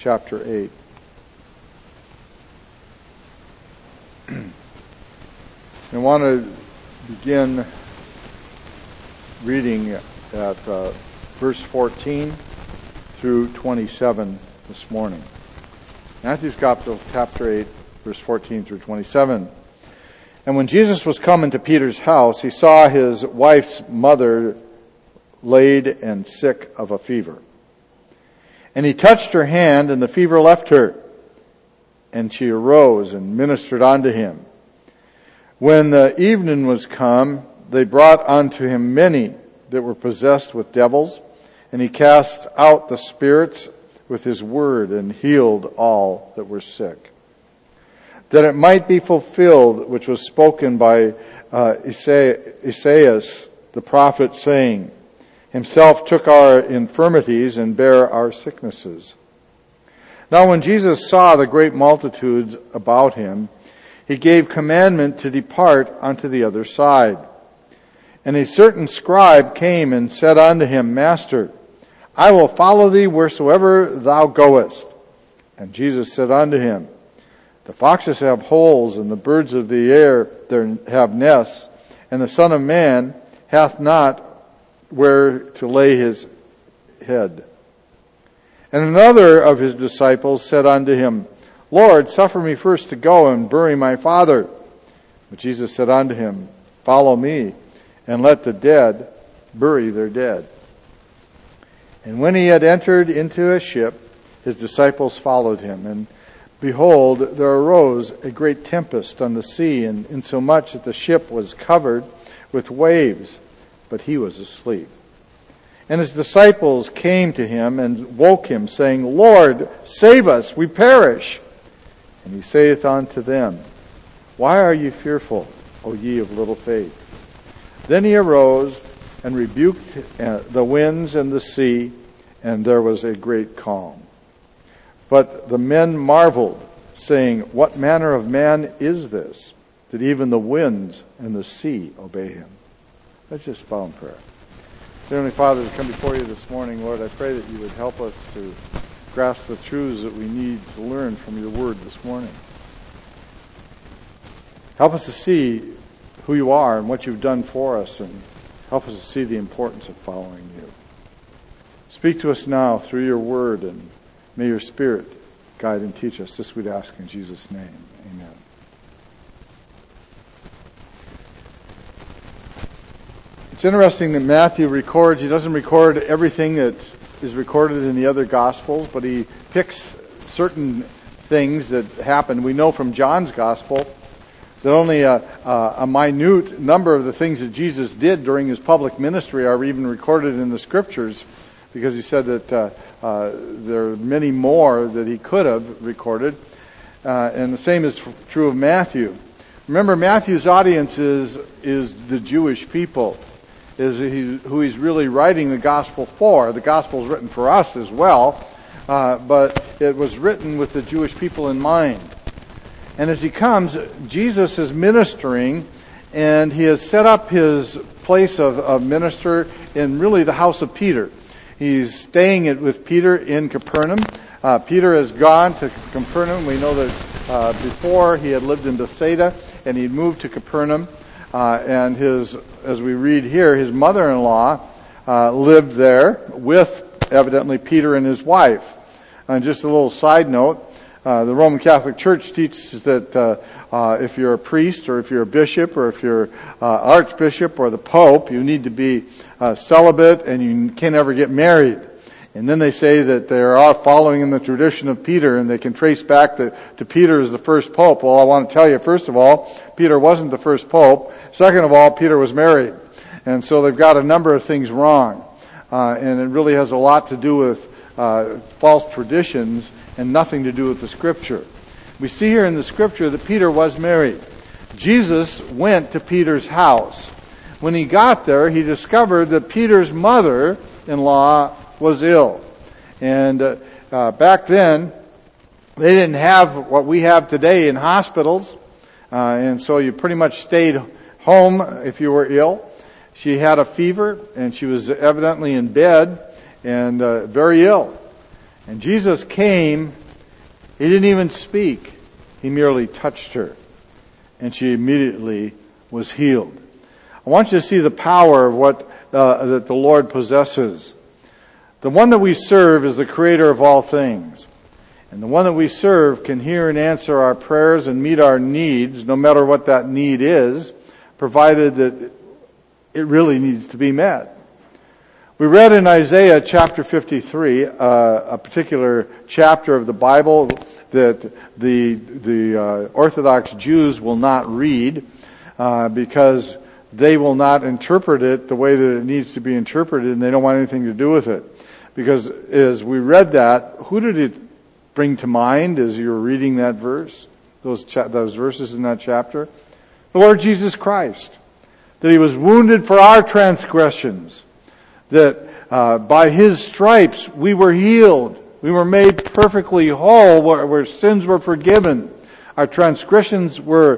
chapter 8. I want to begin reading at verse 14 through 27 this morning. Matthew's Gospel, chapter 8, verse 14 through 27. And when Jesus was come into Peter's house, he saw his wife's mother laid and sick of a fever. And he touched her hand, and the fever left her. And she arose and ministered unto him. When the evening was come, they brought unto him many that were possessed with devils, and he cast out the spirits with his word, and healed all that were sick. That it might be fulfilled which was spoken by Esaias the prophet, saying, Himself took our infirmities and bare our sicknesses. Now when Jesus saw the great multitudes about him, he gave commandment to depart unto the other side. And a certain scribe came and said unto him, Master, I will follow thee wheresoever thou goest. And Jesus said unto him, The foxes have holes, and the birds of the air there have nests, and the Son of Man hath not where to lay his head. And another of his disciples said unto him, Lord, suffer me first to go and bury my father. But Jesus said unto him, Follow me, and let the dead bury their dead. And when he had entered into a ship, his disciples followed him. And behold, there arose a great tempest on the sea, and insomuch that the ship was covered with waves, but he was asleep. And his disciples came to him and woke him, saying, Lord, save us, we perish. And he saith unto them, Why are ye fearful, O ye of little faith? Then he arose and rebuked the winds and the sea, and there was a great calm. But the men marveled, saying, What manner of man is this, that even the winds and the sea obey him? Let's just bow in prayer. Dear Heavenly Father, we come before you this morning, Lord, I pray that you would help us to grasp the truths that we need to learn from your word this morning. Help us to see who you are and what you've done for us, and help us to see the importance of following you. Speak to us now through your word, and may your Spirit guide and teach us. This we'd ask in Jesus' name. Amen. It's interesting that Matthew records, he doesn't record everything that is recorded in the other Gospels, but he picks certain things that happened. We know from John's Gospel that only a minute number of the things that Jesus did during his public ministry are even recorded in the Scriptures, because he said that there are many more that he could have recorded. And the same is true of Matthew. Remember, Matthew's audience is the Jewish people, who he's really writing the Gospel for. The Gospel is written for us as well, but it was written with the Jewish people in mind. And as he comes, Jesus is ministering, and he has set up his place of minister in really the house of Peter. He's staying with Peter in Capernaum. Peter has gone to Capernaum. We know that before he had lived in Bethsaida, and he'd moved to Capernaum. And as we read here, his mother-in-law lived there with, evidently, Peter and his wife. And just a little side note, the Roman Catholic Church teaches that if you're a priest, or if you're a bishop, or if you're archbishop or the pope, you need to be celibate, and you can never get married. And then they say that they're all following in the tradition of Peter, and they can trace back to Peter as the first pope. Well, I want to tell you, first of all, Peter wasn't the first pope. Second of all, Peter was married. And so they've got a number of things wrong. And it really has a lot to do with false traditions and nothing to do with the Scripture. We see here in the Scripture that Peter was married. Jesus went to Peter's house. When he got there, he discovered that Peter's mother-in-law was ill. And back then, they didn't have what we have today in hospitals. And so you pretty much stayed home if you were ill. She had a fever, and she was evidently in bed and very ill. And Jesus came, he didn't even speak. He merely touched her. And she immediately was healed. I want you to see the power of what that the Lord possesses. The one that we serve is the creator of all things. And the one that we serve can hear and answer our prayers and meet our needs, no matter what that need is, provided that it really needs to be met. We read in Isaiah chapter 53, a particular chapter of the Bible that the Orthodox Jews will not read because they will not interpret it the way that it needs to be interpreted, and they don't want anything to do with it. Because as we read that, who did it bring to mind as you were reading that verse, those verses in that chapter? The Lord Jesus Christ. That He was wounded for our transgressions. That by His stripes we were healed. We were made perfectly whole where sins were forgiven. Our transgressions were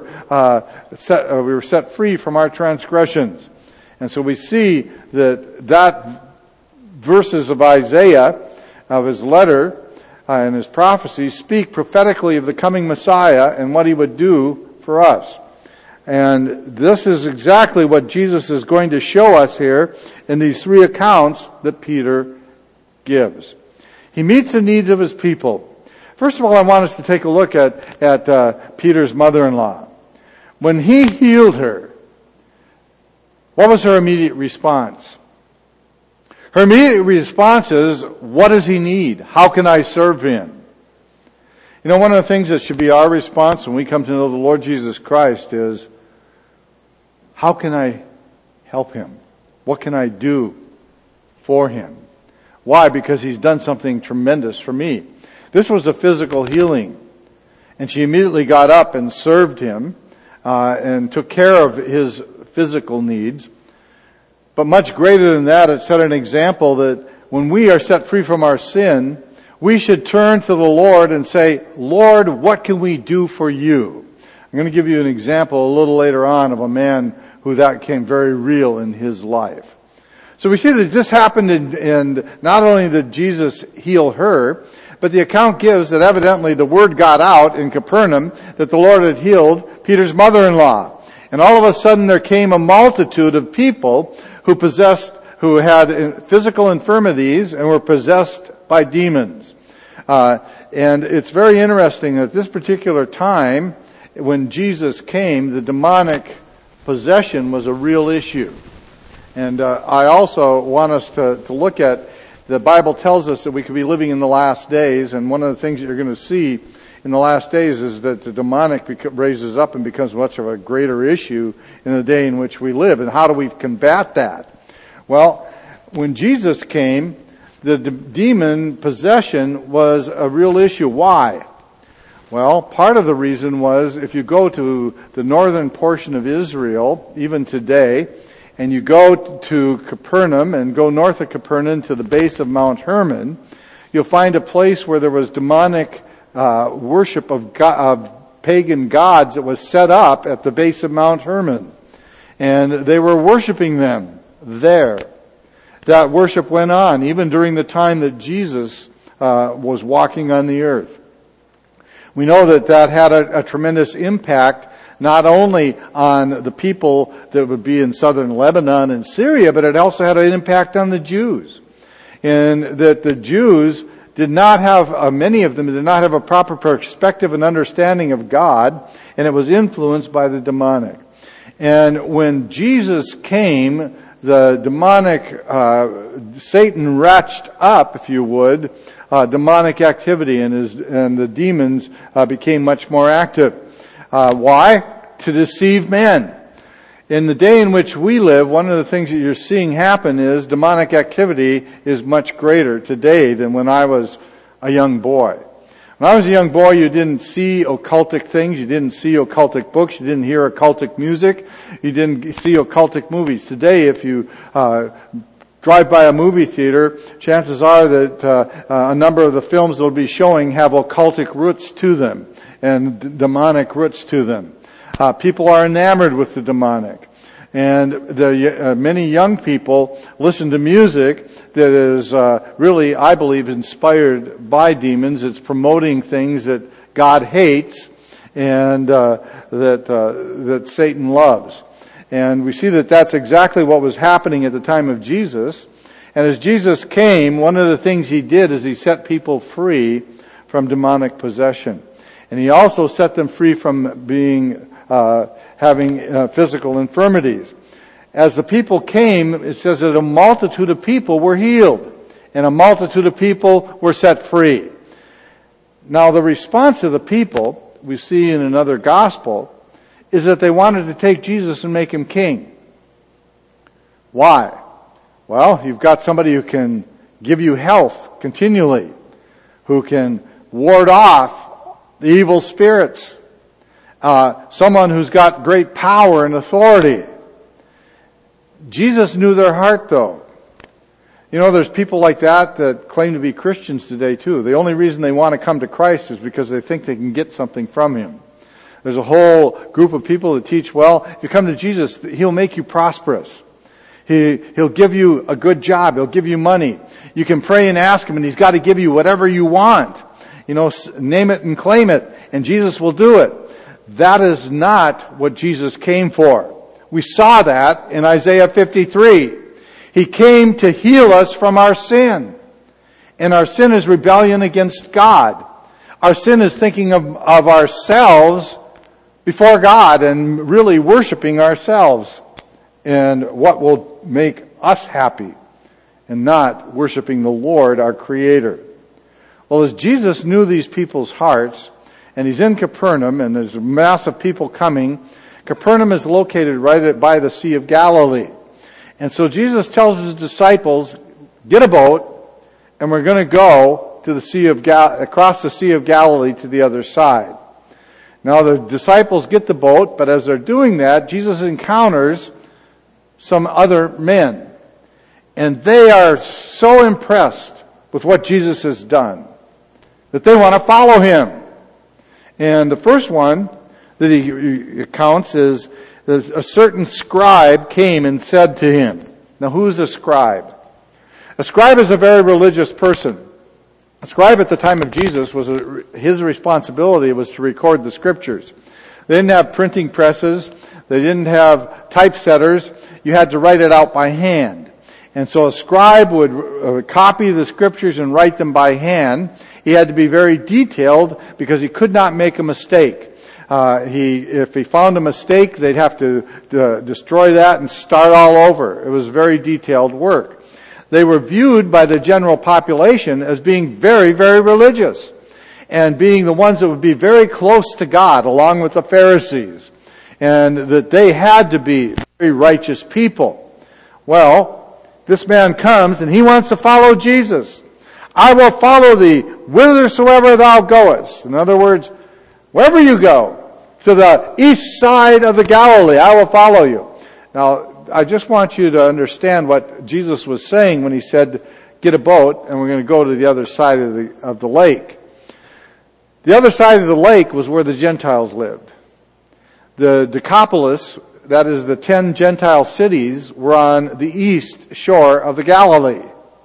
we were set free from our transgressions. And so we see that verses of Isaiah, of his letter, and his prophecies speak prophetically of the coming Messiah and what He would do for us. And this is exactly what Jesus is going to show us here in these three accounts that Peter gives. He meets the needs of His people. First of all, I want us to take a look at Peter's mother-in-law. When he healed her, what was her immediate response? Her immediate response is, what does he need? How can I serve him? You know, one of the things that should be our response when we come to know the Lord Jesus Christ is, how can I help him? What can I do for him? Why? Because he's done something tremendous for me. This was a physical healing. And she immediately got up and served him and took care of his physical needs. But much greater than that, it set an example that when we are set free from our sin, we should turn to the Lord and say, Lord, what can we do for you? I'm going to give you an example a little later on of a man who that came very real in his life. So we see that this happened and not only did Jesus heal her, but the account gives that evidently the word got out in Capernaum that the Lord had healed Peter's mother-in-law. And all of a sudden there came a multitude of people who had physical infirmities and were possessed by demons. And it's very interesting that at this particular time, when Jesus came, the demonic possession was a real issue. And I also want us to look at, the Bible tells us that we could be living in the last days, and one of the things that you're going to see in the last days is that the demonic raises up and becomes much of a greater issue in the day in which we live. And how do we combat that? Well, when Jesus came, the demon possession was a real issue. Why? Well, part of the reason was if you go to the northern portion of Israel, even today, and you go to Capernaum and go north of Capernaum to the base of Mount Hermon, you'll find a place where there was demonic worship of pagan gods that was set up at the base of Mount Hermon. And they were worshiping them there. That worship went on even during the time that Jesus was walking on the earth. We know that had a tremendous impact not only on the people that would be in southern Lebanon and Syria, but it also had an impact on the Jews. And that the Jews did not have, many of them did not have a proper perspective and understanding of God, and it was influenced by the demonic. And when Jesus came, the demonic, Satan ratcheted up, if you would, demonic activity, and the demons became much more active. Why? To deceive men. In the day in which we live, one of the things that you're seeing happen is demonic activity is much greater today than when I was a young boy. When I was a young boy, you didn't see occultic things, you didn't see occultic books, you didn't hear occultic music, you didn't see occultic movies. Today, if you drive by a movie theater, chances are that a number of the films they'll be showing have occultic roots to them and demonic roots to them. People are enamored with the demonic. And many young people listen to music that is really, I believe, inspired by demons. It's promoting things that God hates and that Satan loves. And we see that that's exactly what was happening at the time of Jesus. And as Jesus came, one of the things he did is he set people free from demonic possession. And he also set them free from being having physical infirmities. As the people came, it says that a multitude of people were healed, and a multitude of people were set free. Now, the response of the people, we see in another gospel, is that they wanted to take Jesus and make him king. Why? Well, you've got somebody who can give you health continually, who can ward off the evil spirits, someone who's got great power and authority. Jesus knew their heart, though. You know, there's people like that claim to be Christians today, too. The only reason they want to come to Christ is because they think they can get something from him. There's a whole group of people that teach, well, if you come to Jesus, he'll make you prosperous. He'll give you a good job. He'll give you money. You can pray and ask him, and he's got to give you whatever you want. You know, name it and claim it, and Jesus will do it. That is not what Jesus came for. We saw that in Isaiah 53. He came to heal us from our sin. And our sin is rebellion against God. Our sin is thinking of ourselves before God and really worshiping ourselves and what will make us happy and not worshiping the Lord, our Creator. Well, as Jesus knew these people's hearts, and he's in Capernaum, and there's a mass of people coming. Capernaum is located right by the Sea of Galilee. And so Jesus tells his disciples, get a boat, and we're going to go to the across the Sea of Galilee to the other side. Now the disciples get the boat, but as they're doing that, Jesus encounters some other men. And they are so impressed with what Jesus has done that they want to follow him. And the first one that he accounts is that a certain scribe came and said to him. Now, who's a scribe? A scribe is a very religious person. A scribe at the time of Jesus his responsibility was to record the scriptures. They didn't have printing presses. They didn't have typesetters. You had to write it out by hand. And so a scribe would copy the scriptures and write them by hand. He had to be very detailed because he could not make a mistake. If he found a mistake, they'd have to destroy that and start all over. It was very detailed work. They were viewed by the general population as being very, very religious and being the ones that would be very close to God along with the Pharisees, and that they had to be very righteous people. Well, this man comes and he wants to follow Jesus. I will follow thee whithersoever thou goest. In other words, wherever you go, to the east side of the Galilee, I will follow you. Now, I just want you to understand what Jesus was saying when he said, get a boat and we're going to go to the other side of the lake. The other side of the lake was where the Gentiles lived. The Decapolis, that is the 10 Gentile cities, were on the east shore of the Galilee.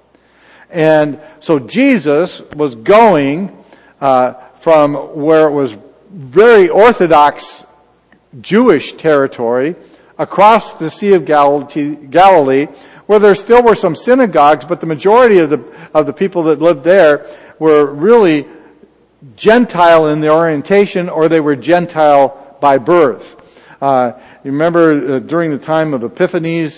And so Jesus was going from where it was very Orthodox Jewish territory across the Sea of Galilee, where there still were some synagogues, but the majority of the people that lived there were really Gentile in their orientation, or they were Gentile by birth. You remember during the time of Epiphanes,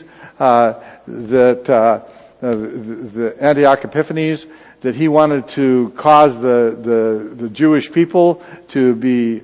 the Antioch Epiphanes, that he wanted to cause the Jewish people to be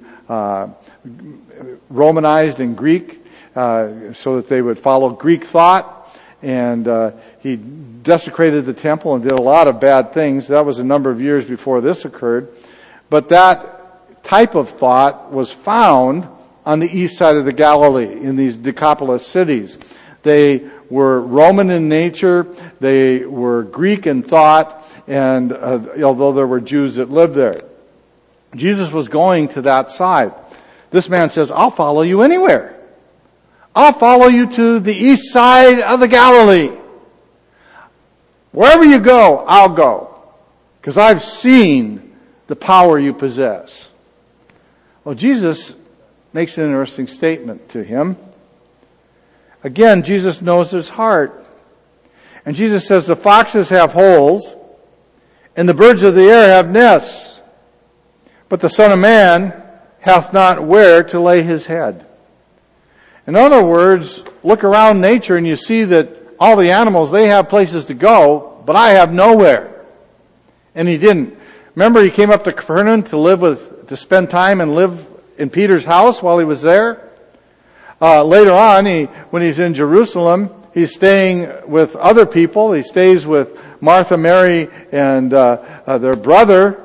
Romanized in Greek, so that they would follow Greek thought. And he desecrated the temple and did a lot of bad things. That was a number of years before this occurred. But that type of thought was found on the east side of the Galilee in these Decapolis cities. They were Roman in nature, they were Greek in thought, and although there were Jews that lived there. Jesus was going to that side. This man says, I'll follow you anywhere. I'll follow you to the east side of the Galilee. Wherever you go, I'll go. Because I've seen the power you possess. Well, Jesus makes an interesting statement to him. Again, Jesus knows his heart. And Jesus says, the foxes have holes, and the birds of the air have nests, but the Son of Man hath not where to lay his head. In other words, look around nature and you see that all the animals, they have places to go, but I have nowhere. And he didn't. Remember, he came up to Capernaum to spend time and live in Peter's house while he was there. Later on, when he's in Jerusalem, he's staying with other people. He stays with Martha, Mary, and their brother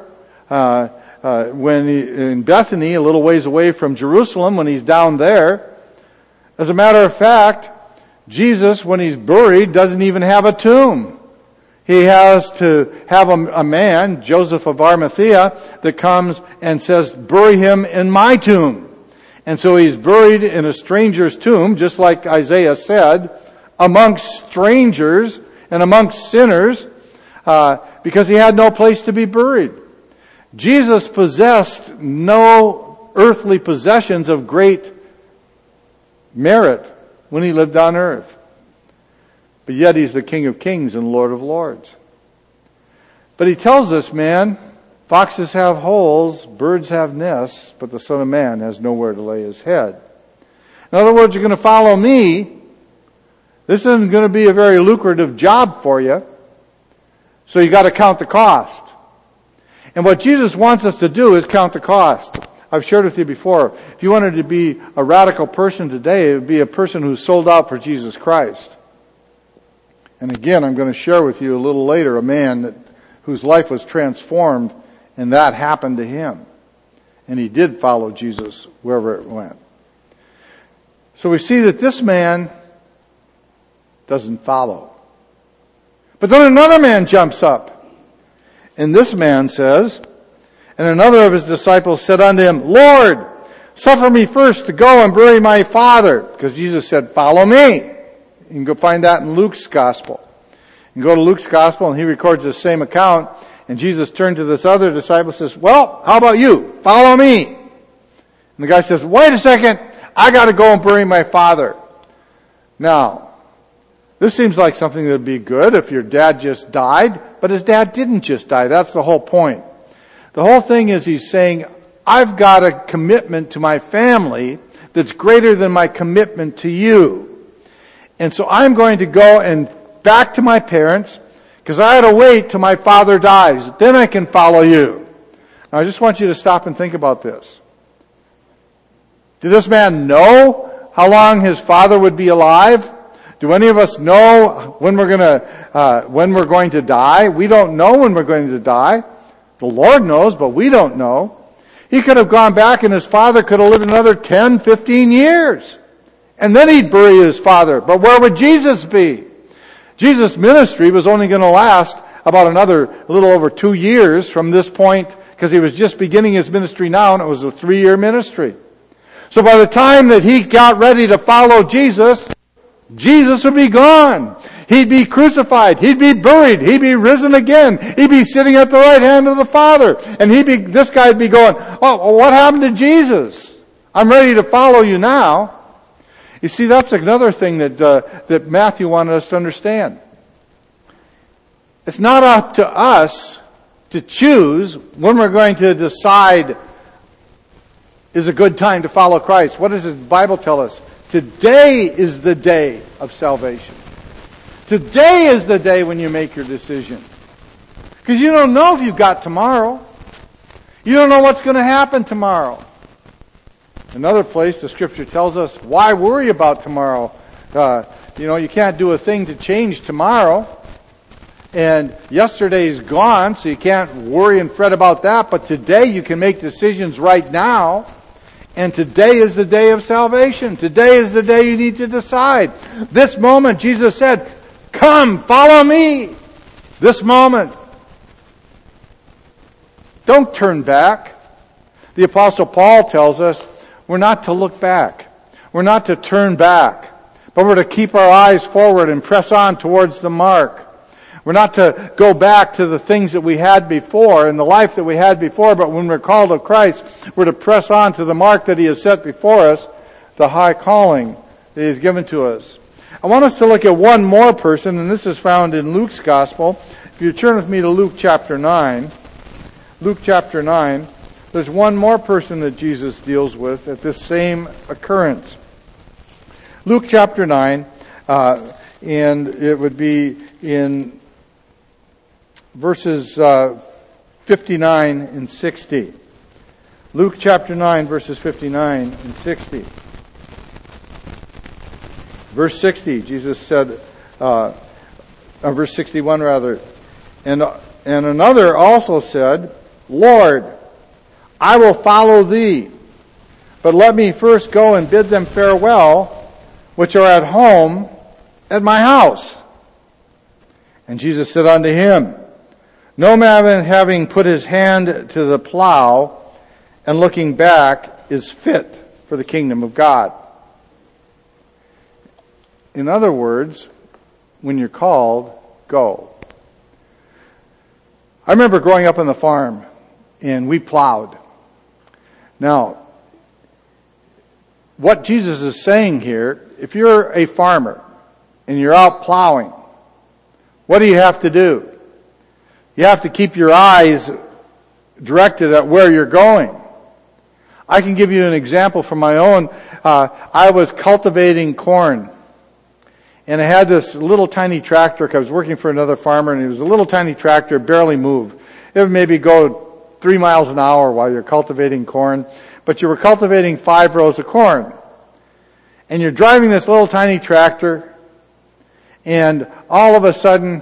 in Bethany, a little ways away from Jerusalem, when he's down there. As a matter of fact, Jesus, when he's buried, doesn't even have a tomb. He has to have a man, Joseph of Arimathea, that comes and says, bury him in my tomb. And so he's buried in a stranger's tomb, just like Isaiah said, amongst strangers and amongst sinners, because he had no place to be buried. Jesus possessed no earthly possessions of great merit when he lived on earth. But yet he's the King of Kings and Lord of Lords. But he tells us, man, foxes have holes, birds have nests, but the Son of Man has nowhere to lay his head. In other words, you're going to follow me. This isn't going to be a very lucrative job for you. So you got to count the cost. And what Jesus wants us to do is count the cost. I've shared with you before, if you wanted to be a radical person today, it would be a person who's sold out for Jesus Christ. And again, I'm going to share with you a little later a man whose life was transformed, and that happened to him. And he did follow Jesus wherever it went. So we see that this man doesn't follow. But then another man jumps up. And this man says, and another of his disciples said unto him, Lord, suffer me first to go and bury my father. Because Jesus said, follow me. You can go find that in Luke's gospel. You can go to Luke's gospel and he records the same account. And Jesus turned to this other disciple and says, well, how about you? Follow me. And the guy says, wait a second. I got to go and bury my father. Now, this seems like something that would be good if your dad just died, but his dad didn't just die. That's the whole point. The whole thing is he's saying, I've got a commitment to my family that's greater than my commitment to you. And so I'm going to go and back to my parents because I had to wait till my father dies. Then I can follow you. Now I just want you to stop and think about this. Did this man know how long his father would be alive? Do any of us know when we're going to die? We don't know when we're going to die. The Lord knows, but we don't know. He could have gone back and his father could have lived another 10, 15 years. And then he'd bury his father. But where would Jesus be? Jesus' ministry was only going to last about a little over 2 years from this point, because he was just beginning his ministry now, and it was a 3-year ministry. So by the time that he got ready to follow Jesus, Jesus would be gone. He'd be crucified. He'd be buried. He'd be risen again. He'd be sitting at the right hand of the Father. And this guy'd be going, oh, what happened to Jesus? I'm ready to follow you now. You see, that's another thing that Matthew wanted us to understand. It's not up to us to choose when we're going to decide is a good time to follow Christ. What does the Bible tell us? Today is the day of salvation. Today is the day when you make your decision. Because you don't know if you've got tomorrow. You don't know what's going to happen tomorrow. Another place, the Scripture tells us, why worry about tomorrow? You can't do a thing to change tomorrow. And yesterday's gone, so you can't worry and fret about that. But today you can make decisions right now. And today is the day of salvation. Today is the day you need to decide. This moment, Jesus said, come, follow me. This moment. Don't turn back. The Apostle Paul tells us we're not to look back. we're not to turn back, but we're to keep our eyes forward and press on towards the mark. We're not to go back to the things that we had before and the life that we had before, but when we're called of Christ, we're to press on to the mark that He has set before us, the high calling that He has given to us. I want us to look at one more person, and this is found in Luke's Gospel. If you turn with me to Luke chapter 9. Luke chapter 9, there's one more person that Jesus deals with at this same occurrence. Luke chapter 9, and it would be in verses 59 and 60. Luke chapter 9, verses 59 and 60. Verse 60, Jesus said, verse 61 rather, and another also said, Lord, I will follow Thee, but let me first go and bid them farewell, which are at home at my house. And Jesus said unto him, No man having put his hand to the plow and looking back is fit for the kingdom of God. In other words, when you're called, go. I remember growing up on the farm, and we plowed. Now, what Jesus is saying here, if you're a farmer and you're out plowing, what do you have to do? You have to keep your eyes directed at where you're going. I can give you an example from my own. I was cultivating corn. And I had this little tiny tractor. I was working for another farmer, and it was a little tiny tractor, barely moved. It would maybe go 3 miles an hour while you're cultivating corn. But you were cultivating 5 rows of corn. And you're driving this little tiny tractor, and all of a sudden,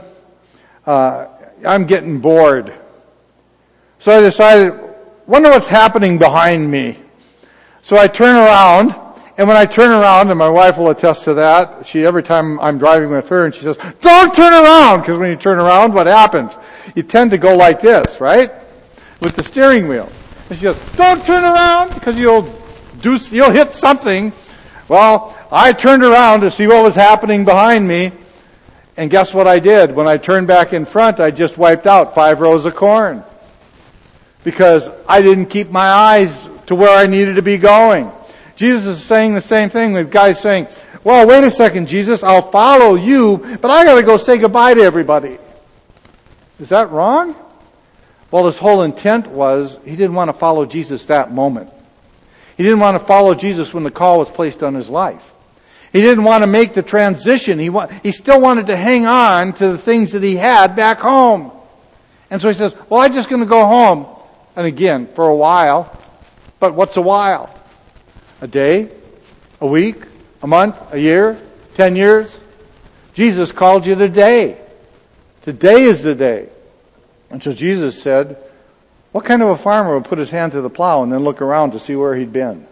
I'm getting bored. So I decided, wonder what's happening behind me. So I turn around, and when I turn around, and my wife will attest to that, every time I'm driving with her, and she says, don't turn around, because when you turn around, what happens? You tend to go like this, right? With the steering wheel. And she says, don't turn around, because you'll hit something. Well, I turned around to see what was happening behind me, and guess what I did? When I turned back in front, I just wiped out 5 rows of corn. Because I didn't keep my eyes to where I needed to be going. Jesus is saying the same thing with guys saying, well, wait a second, Jesus, I'll follow you, but I gotta go say goodbye to everybody. Is that wrong? Well, his whole intent was, he didn't want to follow Jesus that moment. He didn't want to follow Jesus when the call was placed on his life. He didn't want to make the transition. He still wanted to hang on to the things that he had back home. And so he says, well, I'm just going to go home. And again, for a while. But what's a while? A day? A week? A month? A year? 10 years? Jesus called you today. Today is the day. And so Jesus said, what kind of a farmer would put his hand to the plow and then look around to see where he'd been?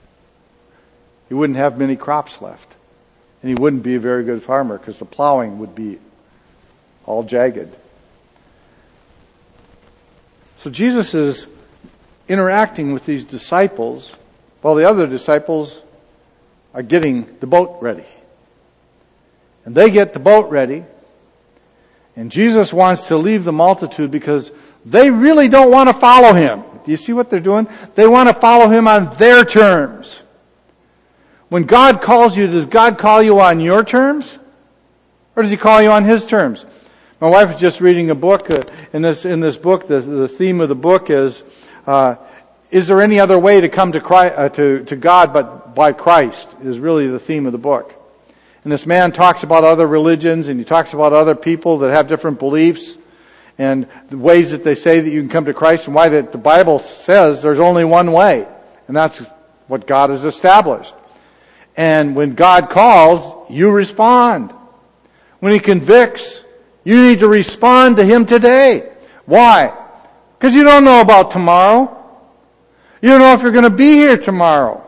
He wouldn't have many crops left. And he wouldn't be a very good farmer because the plowing would be all jagged. So Jesus is interacting with these disciples while the other disciples are getting the boat ready. And they get the boat ready. And Jesus wants to leave the multitude because they really don't want to follow him. Do you see what they're doing? They want to follow him on their terms. When God calls you, does God call you on your terms? Or does he call you on his terms? My wife is just reading a book. In this book, the theme of the book is there any other way to come to Christ, to God but by Christ? Is really the theme of the book. And this man talks about other religions, and he talks about other people that have different beliefs, and the ways that they say that you can come to Christ, and why that the Bible says there's only one way, and that's what God has established. And when God calls, you respond. When he convicts, you need to respond to him today. Why? Because you don't know about tomorrow. You don't know if you're going to be here tomorrow.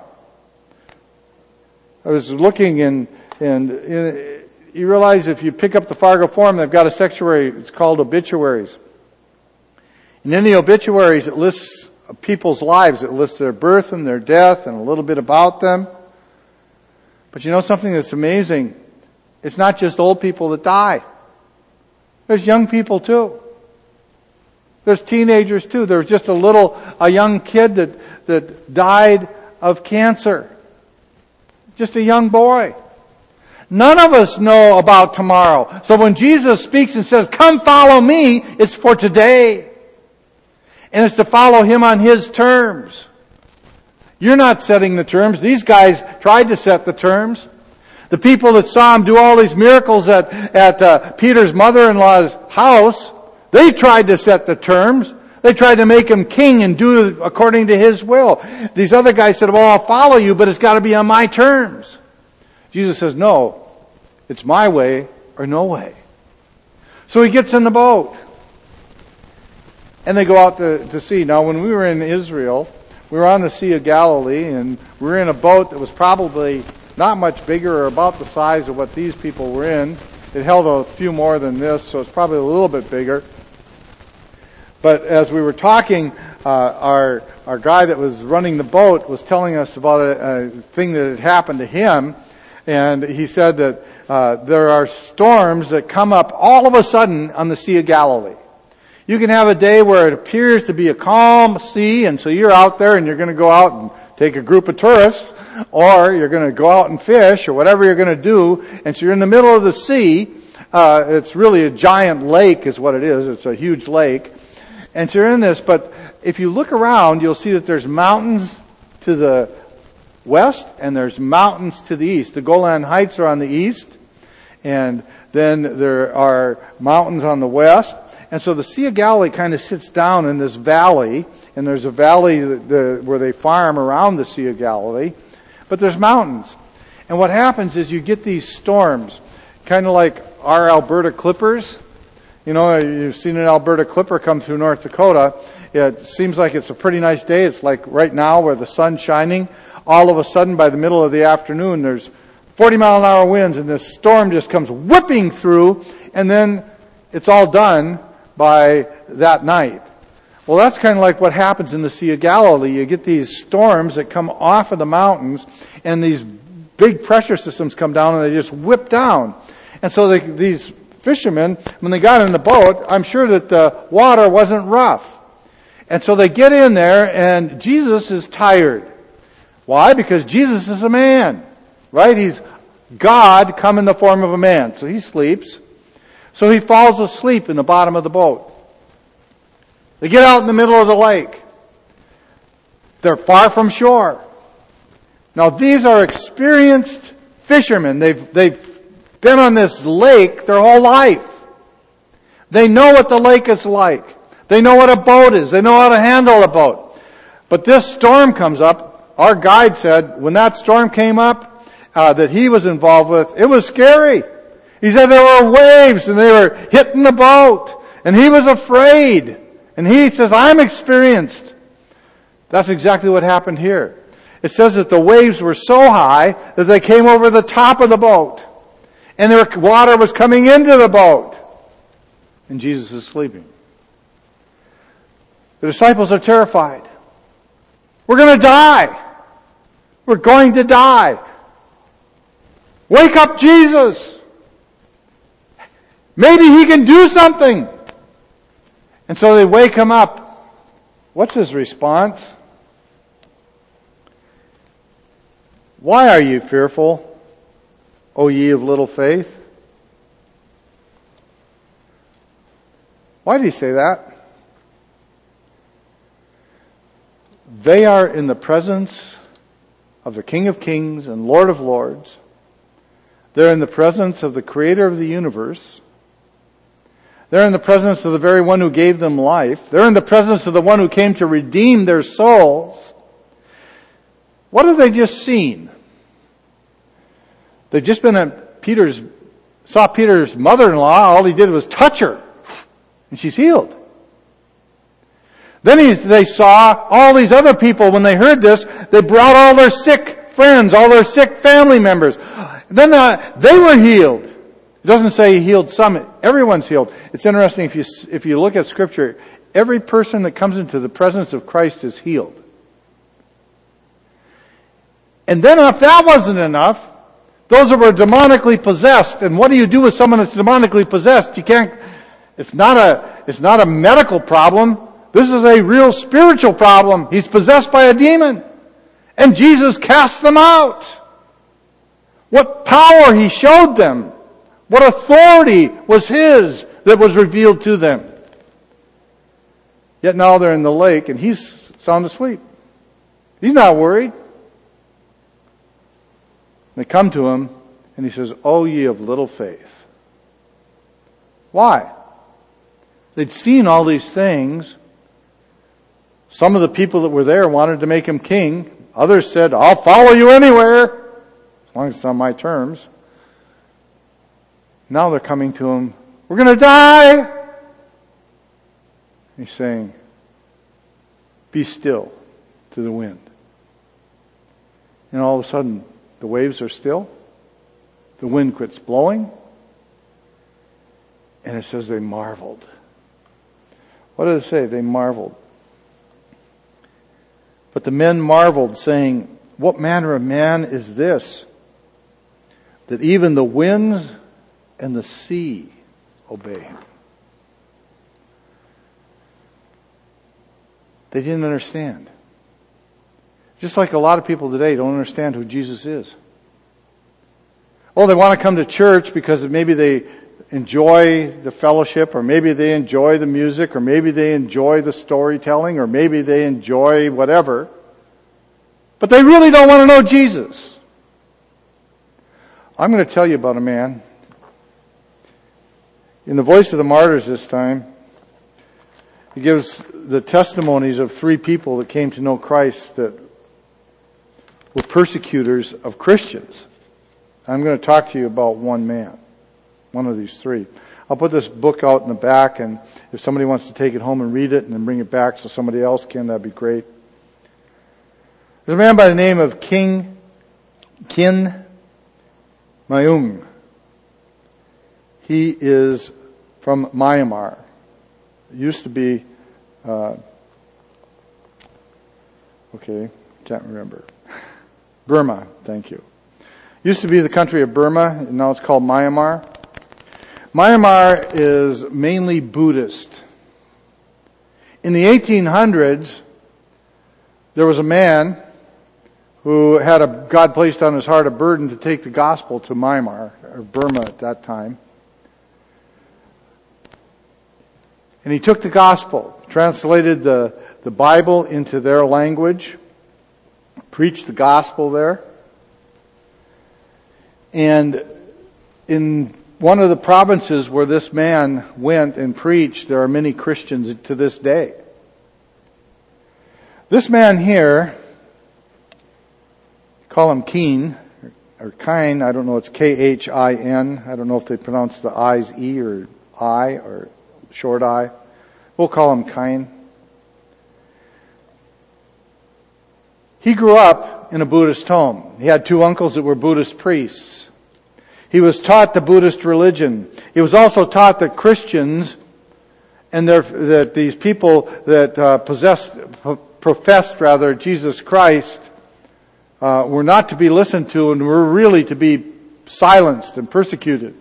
I was looking and you realize if you pick up the Fargo Forum, they've got a section, it's called obituaries. And in the obituaries, it lists people's lives. It lists their birth and their death and a little bit about them. But you know something that's amazing? It's not just old people that die. There's young people too. There's teenagers too. There was just a young kid that died of cancer. Just a young boy. None of us know about tomorrow. So when Jesus speaks and says, "Come follow me," it's for today. And it's to follow Him on His terms. You're not setting the terms. These guys tried to set the terms. The people that saw Him do all these miracles at Peter's mother-in-law's house, they tried to set the terms. They tried to make Him king and do it according to His will. These other guys said, "Well, I'll follow you, but it's got to be on my terms." Jesus says, "No, it's my way or no way." So He gets in the boat. And they go out to sea. Now, when we were in Israel, we were on the Sea of Galilee, and we were in a boat that was probably not much bigger or about the size of what these people were in. It held a few more than this, so it's probably a little bit bigger. But as we were talking, our guy that was running the boat was telling us about a thing that had happened to him, and he said that there are storms that come up all of a sudden on the Sea of Galilee. You can have a day where it appears to be a calm sea, and so you're out there and you're going to go out and take a group of tourists, or you're going to go out and fish, or whatever you're going to do, and so you're in the middle of the sea. It's really a giant lake is what it is. It's a huge lake. And so you're in this, but if you look around, you'll see that there's mountains to the west and there's mountains to the east. The Golan Heights are on the east, and then there are mountains on the west. And so the Sea of Galilee kind of sits down in this valley, and there's a valley where they farm around the Sea of Galilee, but there's mountains. And what happens is you get these storms, kind of like our Alberta Clippers. You know, you've seen an Alberta Clipper come through North Dakota. It seems like it's a pretty nice day. It's like right now where the sun's shining. All of a sudden, by the middle of the afternoon, there's 40-mile-an-hour winds, and this storm just comes whipping through, and then it's all done by that night. Well, that's kind of like what happens in the Sea of Galilee. You get these storms that come off of the mountains, and these big pressure systems come down, and they just whip down. And so these fishermen, when they got in the boat, I'm sure that the water wasn't rough. And so they get in there, and Jesus is tired. Why? Because Jesus is a man, right? He's God come in the form of a man. So he sleeps. So he falls asleep in the bottom of the boat. They get out in the middle of the lake. They're far from shore. Now these are experienced fishermen. They've been on this lake their whole life. They know what the lake is like. They know what a boat is. They know how to handle a boat. But this storm comes up. Our guide said when that storm came up that he was involved with, it was scary. He said there were waves and they were hitting the boat. And he was afraid. And he says, I'm experienced. That's exactly what happened here. It says that the waves were so high that they came over the top of the boat. And the water was coming into the boat. And Jesus is sleeping. The disciples are terrified. We're going to die. We're going to die. Wake up, Jesus. Maybe he can do something. And so they wake him up. What's his response? Why are you fearful, O ye of little faith? Why did he say that? They are in the presence of the King of Kings and Lord of Lords. They're in the presence of the Creator of the universe. They're in the presence of the very one who gave them life. They're in the presence of the one who came to redeem their souls. What have they just seen? They've just been at saw Peter's mother-in-law. All he did was touch her. And she's healed. Then they saw all these other people. When they heard this, they brought all their sick friends, all their sick family members. Then they were healed. It doesn't say he healed some. Everyone's healed. It's interesting if you look at Scripture, every person that comes into the presence of Christ is healed. And then if that wasn't enough, Those that were demonically possessed. And what do you do with someone that's demonically possessed? It's not a medical problem. This is a real spiritual problem. He's possessed by a demon. And Jesus cast them out. What power He showed them. What authority was His that was revealed to them. Yet now they're in the lake and He's sound asleep. He's not worried. They come to Him and He says, "O ye of little faith." Why? They'd seen all these things. Some of the people that were there wanted to make Him king. Others said, "I'll follow you anywhere, as long as it's on my terms." Now they're coming to Him, "We're going to die." He's saying, "Be still," to the wind. And all of a sudden, the waves are still. The wind quits blowing. And it says they marveled. What does it say? They marveled. But the men marveled, saying, "What manner of man is this, that even the winds and the sea obey Him?" They didn't understand. Just like a lot of people today don't understand who Jesus is. Oh, they want to come to church because maybe they enjoy the fellowship, or maybe they enjoy the music, or maybe they enjoy the storytelling, or maybe they enjoy whatever. But they really don't want to know Jesus. I'm going to tell you about a man. In the Voice of the Martyrs this time, he gives the testimonies of 3 people that came to know Christ that were persecutors of Christians. I'm going to talk to you about one man, one of these 3. I'll put this book out in the back, and if somebody wants to take it home and read it and then bring it back so somebody else can, that'd be great. There's a man by the name of Kin Mayung. He is from Myanmar. It used to be, can't remember. Burma, thank you. Used to be the country of Burma, and now it's called Myanmar. Myanmar is mainly Buddhist. In the 1800s, there was a man who had God placed on his heart a burden to take the gospel to Myanmar, or Burma at that time. And he took the gospel, translated the Bible into their language, preached the gospel there. And in one of the provinces where this man went and preached, there are many Christians to this day. This man here, call him Keen, or Kine, I don't know, it's Khin. I don't know if they pronounce the I's E or I or short I. We'll call him Kine. He grew up in a Buddhist home. He had 2 uncles that were Buddhist priests. He was taught the Buddhist religion. He was also taught that Christians and that these people that professed Jesus Christ were not to be listened to and were really to be silenced and persecuted.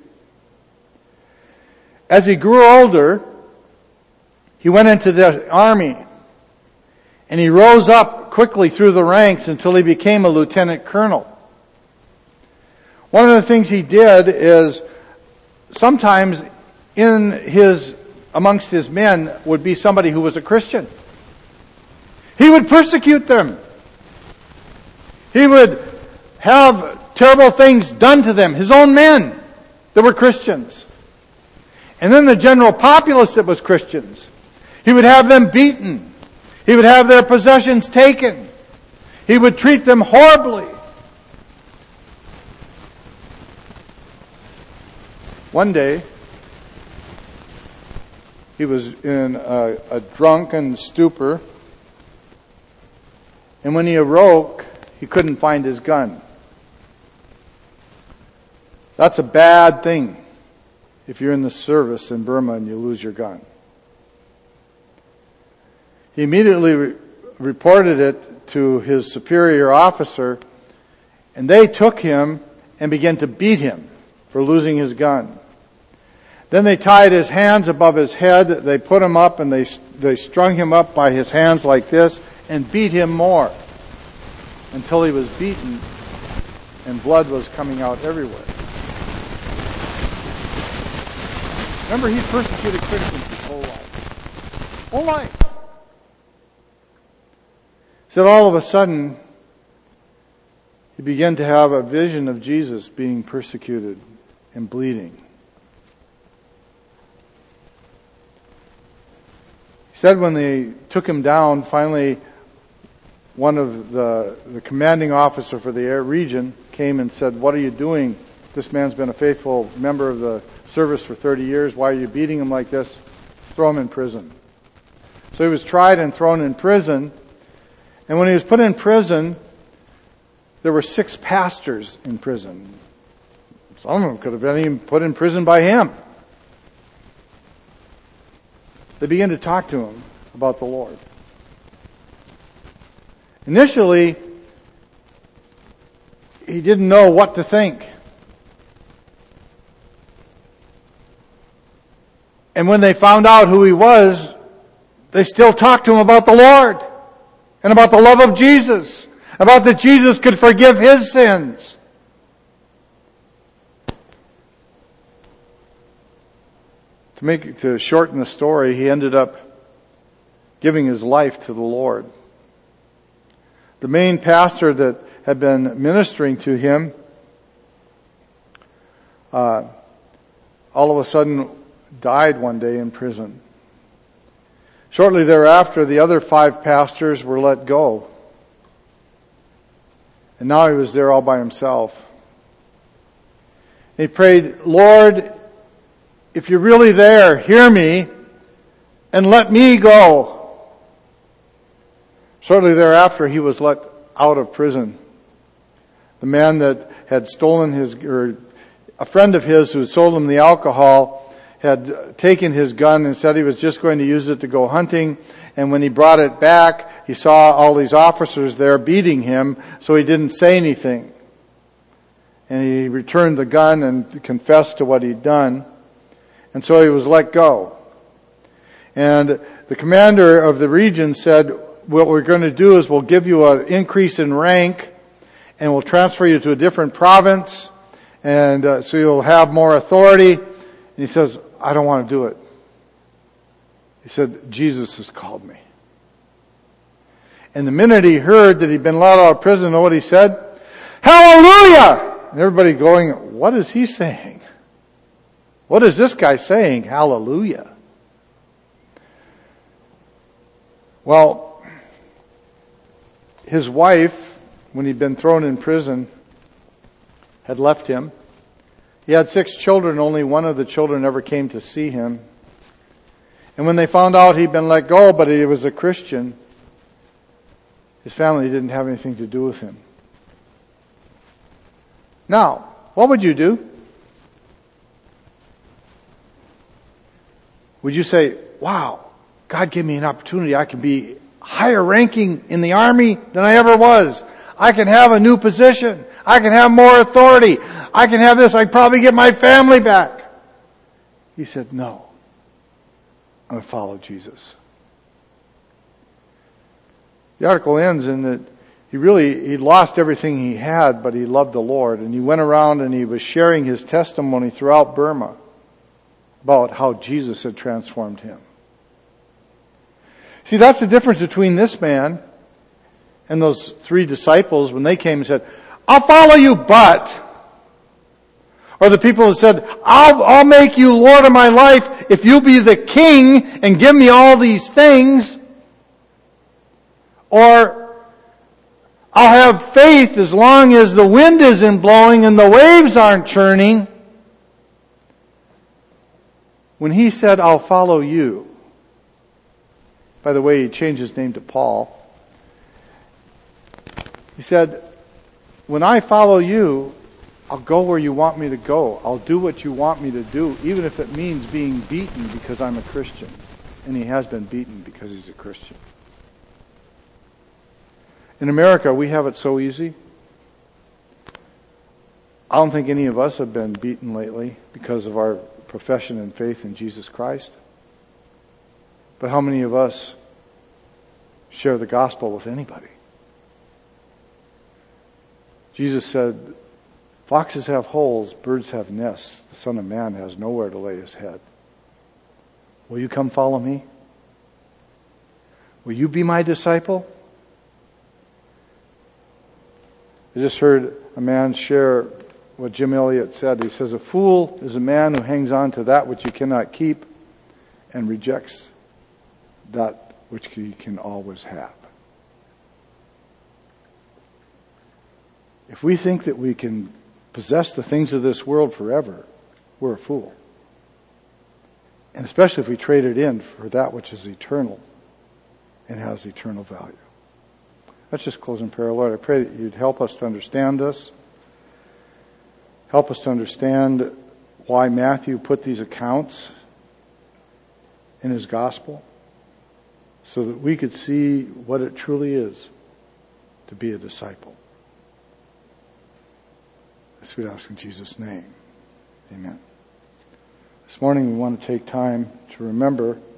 As he grew older, he went into the army, and he rose up quickly through the ranks until he became a lieutenant colonel. One of the things he did is sometimes amongst his men would be somebody who was a Christian. He would persecute them. He would have terrible things done to them, his own men that were Christians. And then the general populace that was Christians, he would have them beaten. He would have their possessions taken. He would treat them horribly. One day, he was in a drunken stupor, and when he awoke, he couldn't find his gun. That's a bad thing if you're in the service in Burma and you lose your gun. He immediately reported it to his superior officer, and they took him and began to beat him for losing his gun. Then they tied his hands above his head. They put him up and they strung him up by his hands like this and beat him more until he was beaten and blood was coming out everywhere. Remember, he persecuted Christians his whole life. Whole life. So all of a sudden, he began to have a vision of Jesus being persecuted and bleeding. He said when they took him down, finally one of the commanding officer for the region came and said, "What are you doing? This man's been a faithful member of the service for 30 years. Why are you beating him like this? Throw him in prison." So he was tried and thrown in prison. And when he was put in prison, there were 6 pastors in prison. Some of them could have been even put in prison by him. They began to talk to him about the Lord. Initially, he didn't know what to think. And when they found out who he was, they still talked to him about the Lord and about the love of Jesus, about that Jesus could forgive his sins. To shorten the story, he ended up giving his life to the Lord. The main pastor that had been ministering to him, all of a sudden died one day in prison. Shortly thereafter, the other 5 pastors were let go. And now he was there all by himself. He prayed, "Lord, if you're really there, hear me and let me go." Shortly thereafter, he was let out of prison. The man that had stolen a friend of his who had sold him the alcohol had taken his gun and said he was just going to use it to go hunting. And when he brought it back, he saw all these officers there beating him, so he didn't say anything. And he returned the gun and confessed to what he'd done. And so he was let go. And the commander of the region said, "What we're going to do is we'll give you an increase in rank and we'll transfer you to a different province, and so you'll have more authority." And he says, "I don't want to do it." He said, "Jesus has called me." And the minute he heard that he'd been let out of prison, you know what he said? "Hallelujah!" And everybody going, "What is he saying? What is this guy saying? Hallelujah." Well, his wife, when he'd been thrown in prison, had left him. He had 6 children. Only one of the children ever came to see him. And when they found out he'd been let go, but he was a Christian, his family didn't have anything to do with him. Now, what would you do? Would you say, "Wow, God gave me an opportunity. I can be higher ranking in the army than I ever was. I can have a new position. I can have more authority. I can have this. I can probably get my family back." He said, "No. I'm going to follow Jesus." The article ends in that he lost everything he had, but he loved the Lord. And he went around and he was sharing his testimony throughout Burma about how Jesus had transformed him. See, that's the difference between this man and those 3 disciples when they came and said, "I'll follow you, but..." Or the people who said, I'll make you Lord of my life if you be the king and give me all these things. Or, "I'll have faith as long as the wind isn't blowing and the waves aren't churning." When he said, "I'll follow you," by the way, he changed his name to Paul. He said, "When I follow you, I'll go where you want me to go. I'll do what you want me to do, even if it means being beaten because I'm a Christian." And he has been beaten because he's a Christian. In America, we have it so easy. I don't think any of us have been beaten lately because of our profession and faith in Jesus Christ. But how many of us share the gospel with anybody? Jesus said, foxes have holes, birds have nests. The Son of Man has nowhere to lay his head. Will you come follow me? Will you be my disciple? I just heard a man share what Jim Elliot said. He says, a fool is a man who hangs on to that which he cannot keep and rejects that which he can always have. If we think that we can possess the things of this world forever, we're a fool. And especially if we trade it in for that which is eternal and has eternal value. Let's just close in prayer. Lord, I pray that you'd help us to understand this. Help us to understand why Matthew put these accounts in his gospel so that we could see what it truly is to be a disciple. This we ask in Jesus' name. Amen. This morning we want to take time to remember